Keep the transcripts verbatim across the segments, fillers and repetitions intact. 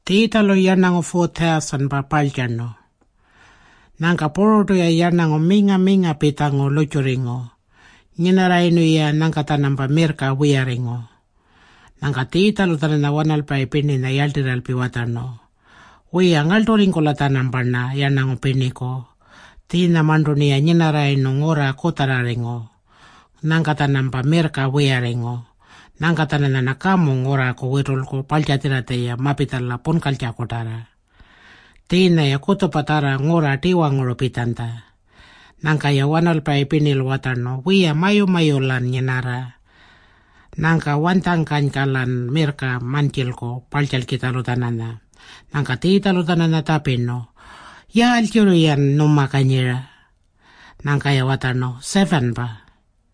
Tiitalo yanango four thousand pa paljano. Nanga poroto ya yanango minga minga pitango lochoringo. Nyinarainu ya nanga tanamba merka wiaringo. Nanga tiitalo tanana wanalpa ipini na yaltiralpi watano. Wia ngaltoringo la tanambana yanango piniko. Tina mandoni ya nyinarainu ngora kotararingo. Nanga tanamba merka wiaringo. Nanga tanana nakamu ngora ko wetolko paljatirate ya mapitala pon kalja kotara. Tina ya koto patara ngora tiwa ngoro pitanta. Nanga ya wanalpa ipinil watano wia mayo mayo lan nyenara. Nanga wantangkan kalan merka mancilko paljal kita lutanana. Nanga tita lutanana tapino. Ya alciro yan numakanyira. Nanga ya watano seven pa.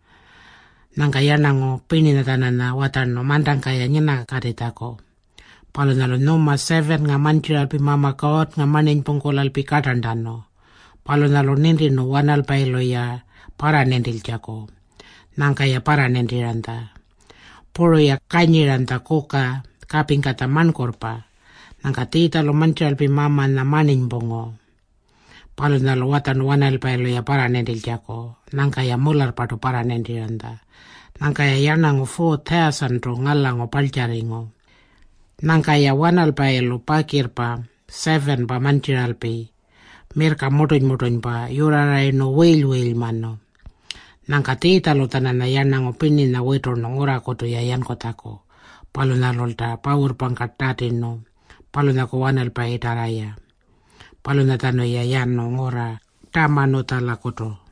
Nanga yanango pinina tanana watano mandang kaya nyena karitako. Palo nalo noma seven nga manchir alpi mama kaot nga manin pungkol alpi katandano. Palo nalo nindi no wanal pailo ya para nendil jako. Nanga ya para nendiranta. Puro ya kanyiranta koka kaping kata mankorpa. Nanga tita lo manchir alpi mama na manin pongo. Palo nalo watan wanal pailo ya para nendil jako. Nanga ya mular patu para nendiranta. Nanga ya yanango four thousand ro ngalango paljaringo. Nanga ya wanal pailo pakirpa seven pa manchiralpi. Merka motoñ-motoñ pa yuraray no wail-wail mano. Nanga tita lo tanana yanango pinin na wetor no ngora koto ya yan kotako. Palo na lolta power pangkatatin no. Palo na ko wanal pa itaraya. Palo na tano ya yan no ngora tama no tala koto.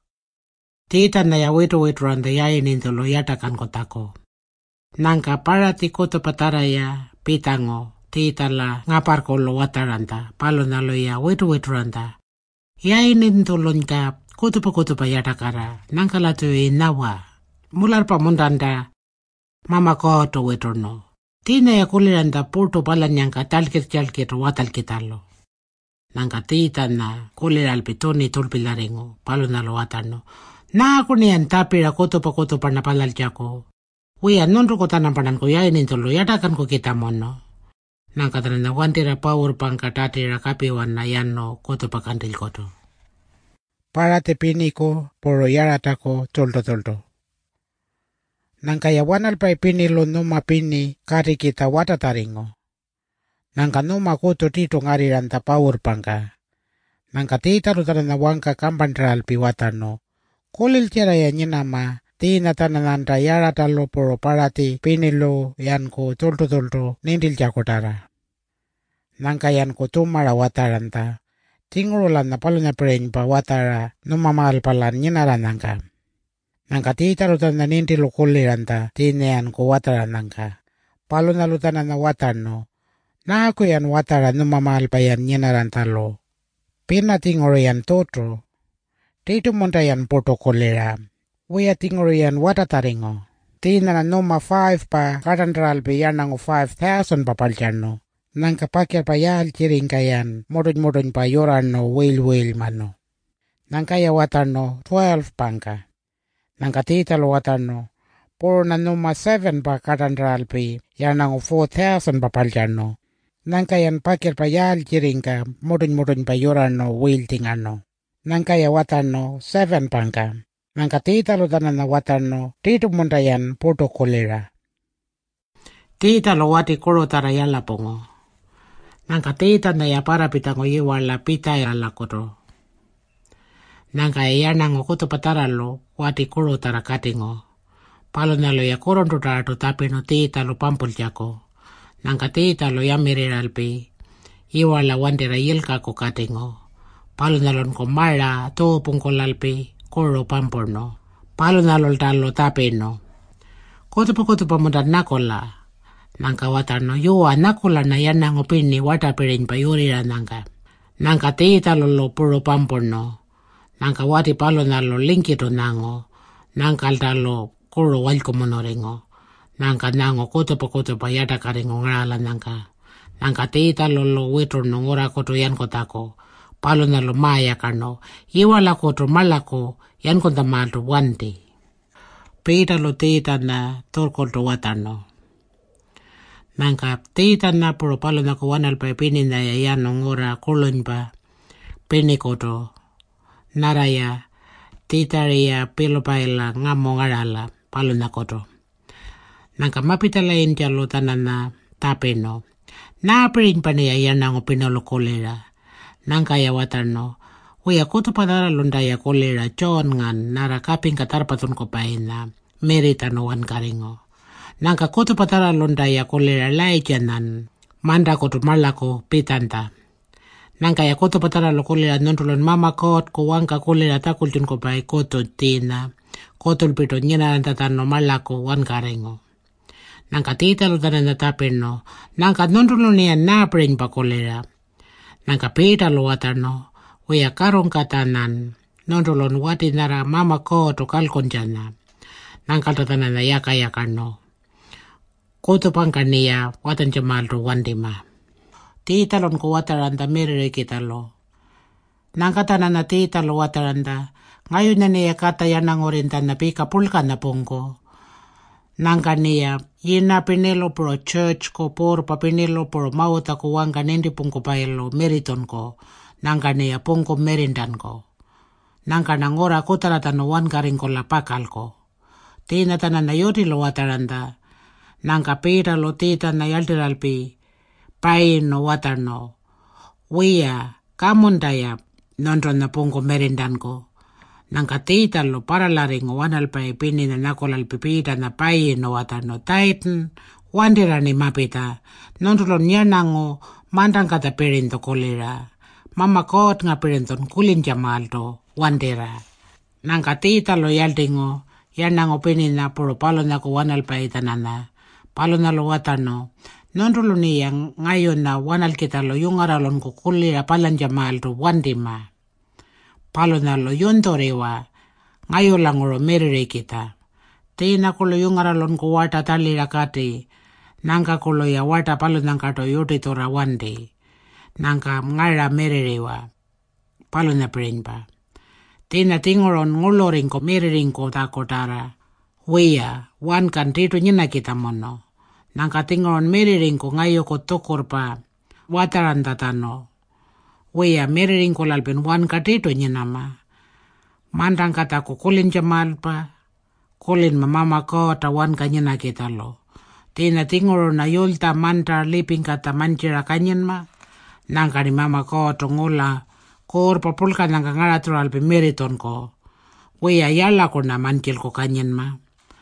Tita na ya weto weto anda ya ininto lo yatakan kotako. Nanga parati koto pataraya pitango. Tita la ngapar ko lo wataranta. Palo na lo ya weto weto anda. Ya ininto lo nka koto pa koto pa yatakara. Nanga lato inawa. Mular pa mundanda. Mama koto weto no. Tina ya kuliranda porto pala nyanka talkit talkit watal kitalo. Nanga tita na kuliral pitoni tulpilaringo. Palo na lo watano. Na ako niyan tapira koto pa koto pa napalal jako. Uya nonro ko tanampanan ko ya inintolo yatakan ko kita mono. Nang katanan na wantira power pang katatira kapiwan na yan no koto pa kantil koto. Para te piniko poro yarata ko tolto tolto. Nang kaya wanal pa ipinilo no mapini kari kita watataringo. Nang kanuma koto tito ngariranta power pangka. Nang katita rutaran na wangka kampandral piwatano. Kolil tira ya nyinama, tina tanananta yara talo poro parati pinilo yan ko tolto tolto nindil jakotara. Nangka yan ko tumara wataranta, tingurulan na palo na preng pa watara numamal palan nyinara nangka. Nangka tita lutan na nindilo koliranta, tina yan ko watara nangka. Palo na lutan na watano, na ako yan watara numamal pa yan nyinaranta lo. Pinatinguro yan toto. Tito montayan protokolera. Wea tingorian watataringo. Tina na noma five pa katandral piyanang five thousand pa paljano. Nang kapakya pa yal kiring kayan modon-modon pa yoran no whale-whale mano. Nang kaya watano twelve pangka. Nang katita lo watano. Puro na noma seven pa katandral pi yanang four thousand pa paljano. Nang kayan pakya pa yal kiring ka modon-modon pa yoran no whale tingano. Nang kaya watano seven pangka. Nang katita lo tanan na watano tito montayan protokolera. Tita lo wati koro tarayala pongo. Nang katita na ya para pitango iwala pita yala koto. Nang kaya yanang koto pataralo wati koro tarakatingo. Palo na lo ya koron tutato tapino tita lo pampul jako. Nang katita lo ya miriralpi. Iwala wandera yilka ko katingo. Palo nalon ko mara to pungkolalpi koro pamporno. Palo nalol talo tapeno. Koto pa koto pa mudan nakola. Nangka watano yuwa nakola na yan nang opini watapirin pa yurira nangka. Nangka tita lolo puro pamporno. Nangka wati palo nalo linkito nango. Nangka talo koro walko monorengo. Nangka nango koto pa koto pa yata karingo ngala nangka. Nangka tita lolo wetro nongora koto yan kotako. Palo na lo maya kano, iwala koto malako, yan konta mato wante. Pita lo tita na torko to watano. Nangka tita na puro palo na kuwanal pa pininda ya yan ngora kulon pa pinikoto naraya tita ria pilo paila ngamo ngarala palo na koto. Nangka mapitala intia lo tanana tapeno. Na pirin pa niya yan ang pinolo kolera. Nangka ya watano. Uya koto padara londa ya kolera chon ngan nara kaping katarpatun ko paina merita no wan karingo. Nangka koto padara londa ya kolera lai janan manda koto malako pitanta. Nangka ya koto padara lo kolera nontulon mama kot ko wangka kolera takultun ko pai koto tina koto pito nyena tatano malako wan karingo. Nangka tita lo tanana tapeno nangka nontulon niya na prin pa kolera. Nangka pita lo watano. Uya karong katanan, nondolon wati nara mama ko to kalkon jana. Nang katanan na yaka yaka no. Koto pangkania watan jamal ro wandima. Titalon ko wataranda merere kita lo. Nang katanan na titalo wataranda, ngayon na niya kata yan ang orintan na pika pulkan na pongko. Nang kaniya, yina pinelo pro church ko por pa pinelo pro mauta ko wang kanendi pongko paelo meriton ko. Nangka niya pongko merindan ko. Nangka nangora ko taratan wan karing ko lapakal ko. Tina tanan na yoti lo wataranda. Nangka pira lo tita na yaltiralpi. Pain no watarno. Wia kamon dayap nondron na pongko merindan ko. Nangka tita lo para laring wanal pa ipini na nakolal pipita na pain no watarno. Titan wandira ni mapita. Nondron niya nango mandang kata pirin to kolera. Mama kot nga pirenton kulin jamalto wandera. Nangka tita lo yaldingo yan ang opinin na puro palo na kuwanal pa itanana. Palo na lo watano. Nondolo niya ngayon na wanal kita lo yung aralon ko kulira palan jamalto wandima. Palo na lo yun torewa. Ngayon lang uro merire kita. Tina ko lo yung aralon ko wata talira kati. Nangka ko lo ya wata palo nang kato yuti tora wandi. Nangka ngara mererewa palo na prinpa. Tina tingoron ngoloring ko merering ko ta kotara. Wea wan kan tito nyina kita mono. Nangka tingoron merering ko ngayo ko tokor pa wataran tatano. Wea merering ko lalpen wan ka tito nyina ma. Mandang kata ko kulin jamal pa. Kulin mamama ko ta wan ka nyina kita lo. Tina tingoron na yulta manta liping kata manchira kanyen ma. Nangka ni mama ko tongola kor papulka nangka ngaratral pe meriton ko. Wea yala ko na mankil ko kanyen ma.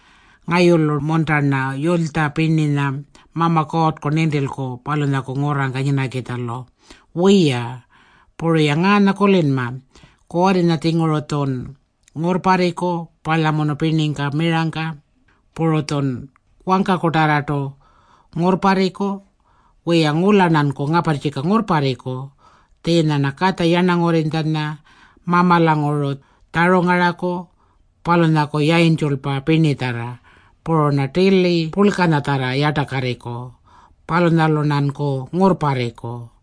Ngayon monta na yolta pini na mama ko ko nendel ko palo na ko ngorang kanyen na kita lo. Wea puro yang ana kolin ma. Ko ari na tingoroton ngor pare ko pala mono pining ka merangka. Puro ton wangka kotarato ngor pare ko. Wea ngulanan ko nga parchika ngor pare ko. Tena nakata yanang orintan na mama lang orot. Taro ngarako palo na ko yain chulpa pinitara. Puro na tili pulka na tara yata kareko. Palo na lonan ko ngor pare ko.